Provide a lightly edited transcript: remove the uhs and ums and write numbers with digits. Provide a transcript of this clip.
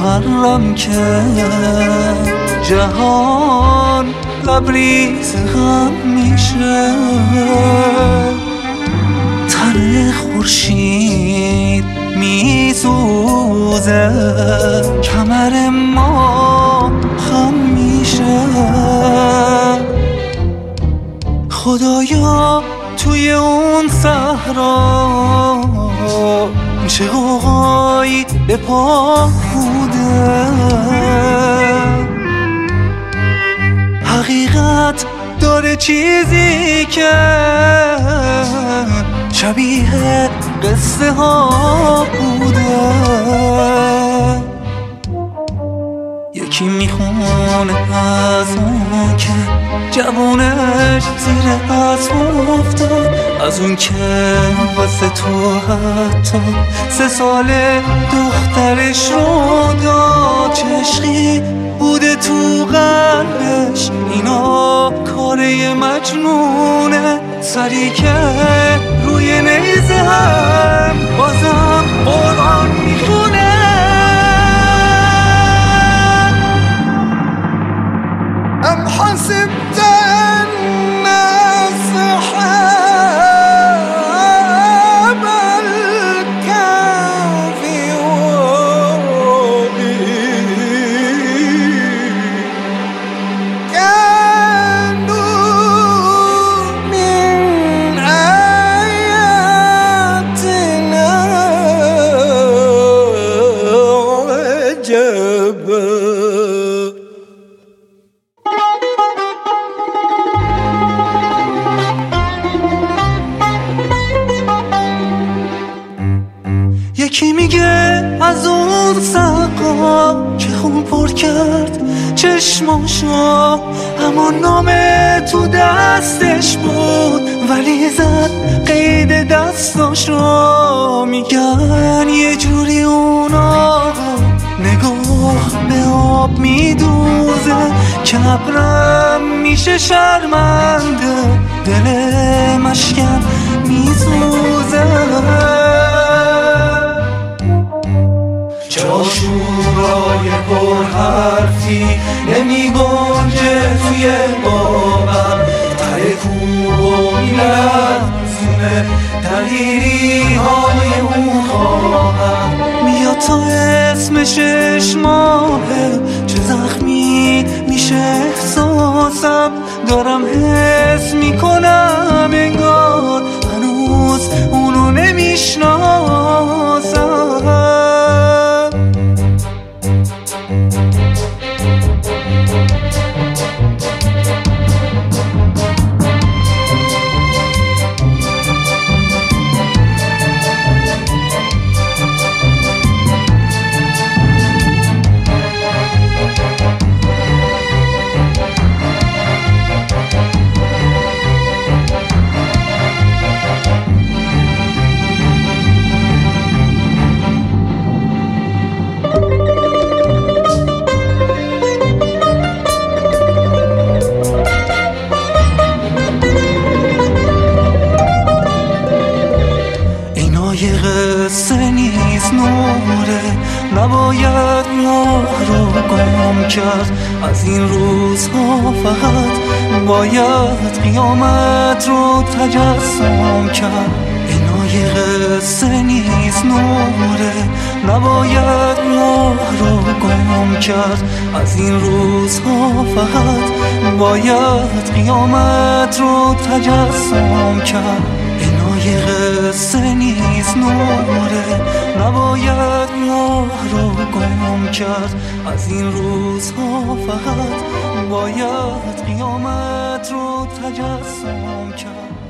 محرم کرد جهان لبریز غم میشه تن خورشید میسوزه کمر ما خم میشه خدایا توی اون صحرا چه غوغایی به پا بوده حقیقت داره چیزی که شبیه قصه ها بوده یکی میخونه از اون که جوونش زیر اسب افتاد از اون که واسه تو حتی 3 ساله دخترش رو داد چه عشقی بوده تو قلبش اینا کاره مجنونه سری که روی نیزه هم بازم قرآن میخونه ام حسبت الناس حاب الكهف كانوا من آياتنا عجبا یکی میگه از اون سقا که خون پر کرد چشماشو اما نامه تو دستش بود ولی زد قید دستاشو میگن یه جوری اون آقا نگاه به آب میدوزه که ابرم میشه شرمنده دل مشکن میسوزه شورای پر حرفی نمی گنجه توی باغم ته کوه و میلرزونه دلیری های اون خواهم میاد تا اسم 6 ماهه چه زخمی میشه احساسم دارم حس میکنم انگار هنوز اونو نمیشناسم قصه نیست نوره نباید راه رو گم کرد از این روزها فقط باید قیامت رو تجسم کرد اینا یه قصه نیست نوره نباید راه رو گم کرد از این روزها فقط باید قیامت رو تجسم کرد اینا یه قصه نیست نوره نباید راه رو گم کرد از این روزها فقط باید قیامت رو تجسم کرد